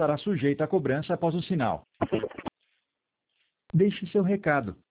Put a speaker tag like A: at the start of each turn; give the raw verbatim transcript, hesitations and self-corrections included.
A: estará sujeita a cobrança após o sinal. Deixe seu recado.